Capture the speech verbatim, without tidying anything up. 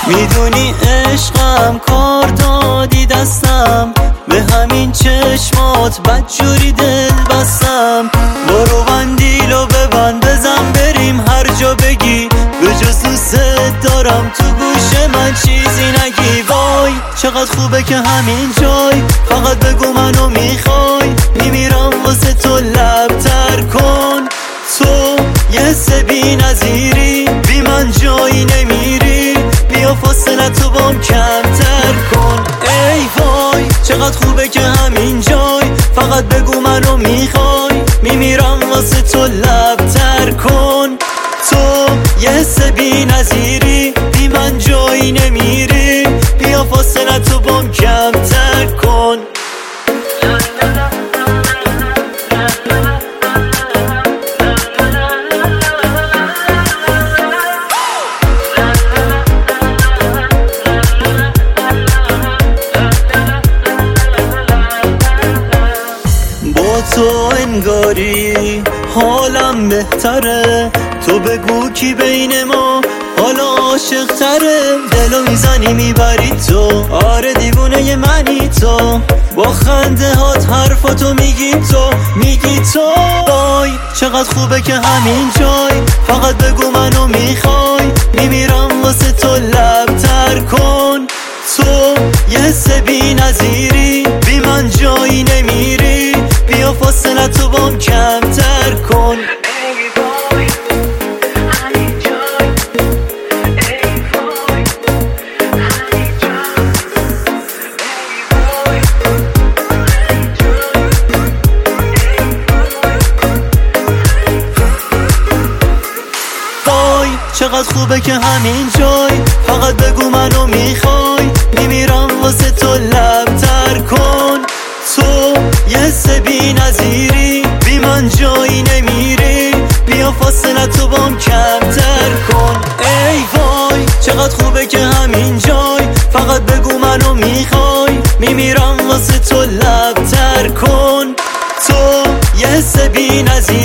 میدونی عشقم کار دادی دستم، به همین چشمات بدجوری دل بستم. برو بندیلو ببند بزن بریم هر جا بگی، به جز دوست دارم تو گوش من چیزی نگی. وای چقدر خوبه که همین جای، فقط بگو منو میخوای، میمیرم واسه تو لب تر کن. تو یه سبی نظیری، بی من جایی نمیری، بیا فاصله تو بام کمتر کن. ای وای چقدر خوبه که همین جای، فقط بگو منو میخوای، میمیرم واسه تو لب تر کن. تو یه سبی نظیری، بی من جایی نمیری، بیا فاصله تو بام کمتر کن. تو انگاری حالم بهتره، تو بگو کی بین ما حالا عاشق تره. دلو میزنی میبری تو، آره دیوونه منی تو، با خنده هات حرفاتو میگی تو میگی تو. وای چقدر خوبه که همین جای، فقط بگو منو میخوای، میمیرم واسه تو لب تر کن. تو یه سبی نظیری، بی من جایی نمیری، بیا فاصله تو بام کمتر کن. چقدر خوبه که همین جای، فقط بگو منو میخوای، میمیرم واسه تو لب تر کن. تو یه سبی نظیری، بی من جایی نمیری، بیا فاصله تو بام کمتر کن. ای وای چقدر خوبه که همین جای، فقط بگو منو میخوای، میمیرم واسه تو لب تر کن. تو یه سبی نظیری